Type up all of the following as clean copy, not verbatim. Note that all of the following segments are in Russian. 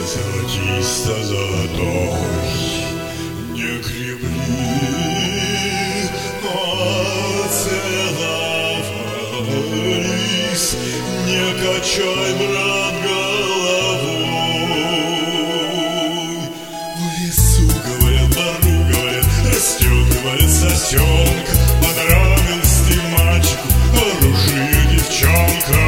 золотисто-золотой. Не крепли, целовались, не качай, брат, головой. В лесу, говорят, бару, говорят, растет, говорят, сосенка. Понравилась ты мальчику, оружие девчонка.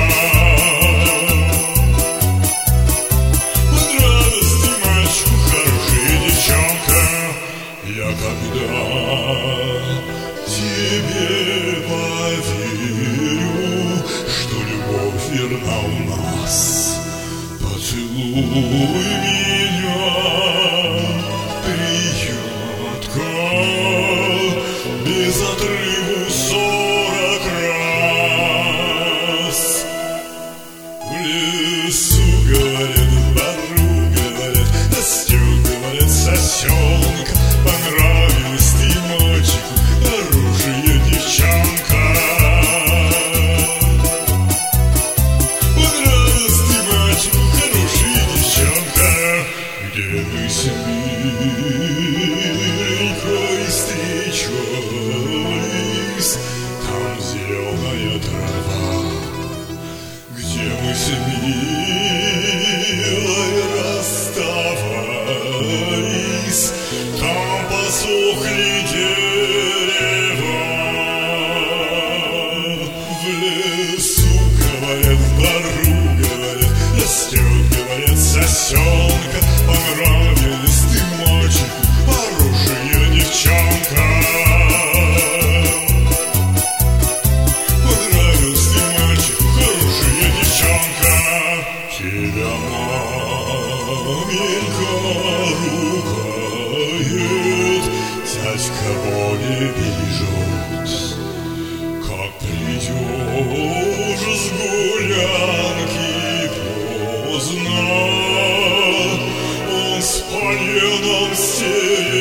Понравилась ты мальчику, хорошая девчонка. Я когда тебе поверю, что любовь верна у нас, поцелуй меня, приятка, без отрыву 40 раз. В лесу, говорят, в бару, говорят, растет, говорят, сосенка. Понравилась ты мальчику, оружие девчонка. Понравилась ты мальчику, хорошая девчонка. Где мы с Милькой встречались, там зеленая трава. Где мы с Милой расставались, там посохли дерева. В лесу, говорят, в бару, говорят, растет, говорят, сосенка. Понравилась ты мальчику, хорошая девчонка. Понравилась ты мальчику, хорошая девчонка. Тебя маменька ругает, дядька Боня бережет. Как придешь с гулянки поздно, он с поленом стережет.